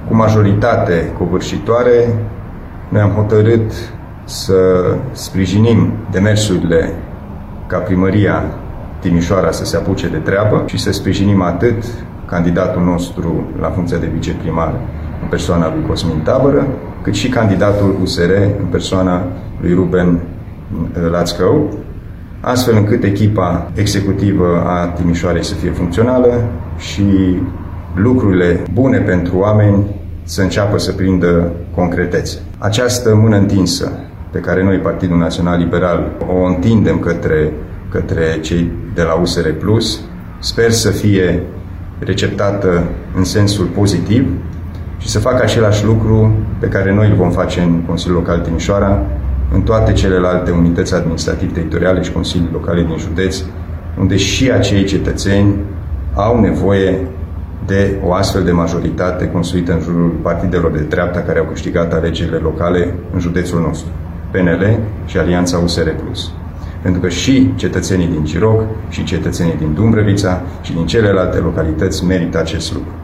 cu majoritate covârșitoare, noi am hotărât să sprijinim demersurile ca primăria Timișoara să se apuce de treabă și să sprijinim atât candidatul nostru la funcția de viceprimar în persoana lui Cosmin Tabără, cât și candidatul USR în persoana lui Ruben Lațcău, astfel încât echipa executivă a Timișoarei să fie funcțională și lucrurile bune pentru oameni să înceapă să prindă concretețe. Această mână întinsă pe care noi, Partidul Național Liberal, o întindem către cei de la USR Plus, sper să fie receptată în sensul pozitiv și să facă același lucru pe care noi îl vom face în Consiliul Local Timișoara, în toate celelalte unități administrativ-teritoriale și consilii locale din județ, unde și acei cetățeni au nevoie de o astfel de majoritate construită în jurul partidelor de dreapta care au câștigat alegerile locale în județul nostru, PNL și Alianța USR Plus. Pentru că și cetățenii din Ciroc, și cetățenii din Dumbrăvița și din celelalte localități merită acest lucru.